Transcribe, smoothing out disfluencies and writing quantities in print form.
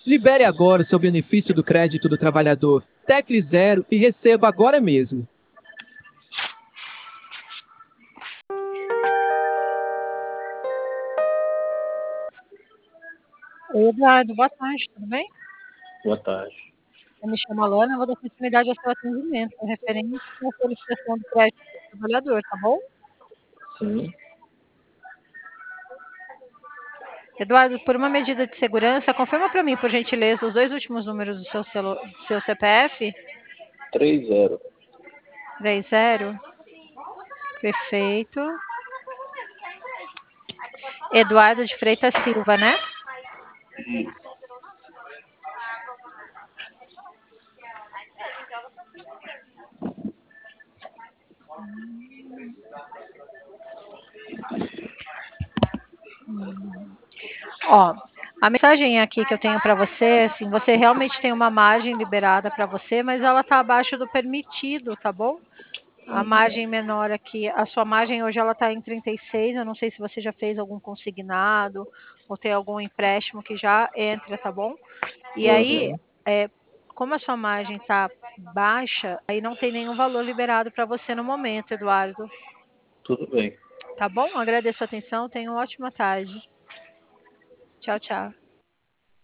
Libere agora o seu benefício do crédito do trabalhador. Tecle 0 e receba agora mesmo. Oi, Eduardo, boa tarde, tudo bem? Boa tarde. Eu me chamo Alana, eu vou dar continuidade ao seu atendimento, referente à solicitação do crédito do trabalhador, tá bom? Sim, Eduardo, por uma medida de segurança, confirma para mim, por gentileza, os dois últimos números do seu CPF? 30. 30. Perfeito. Eduardo de Freitas Silva, né? Isso. Ó, a mensagem aqui que eu tenho para você, assim, você realmente tem uma margem liberada para você, mas ela está abaixo do permitido, tá bom? A margem menor aqui, a sua margem hoje ela está em 36. Eu não sei se você já fez algum consignado ou tem algum empréstimo que já entra, tá bom? E aí, Uhum. é, como a sua margem está baixa, aí não tem nenhum valor liberado para você no momento, Eduardo. Tudo bem. Tá bom? Agradeço a atenção, tenha uma ótima tarde. Tchau, tchau.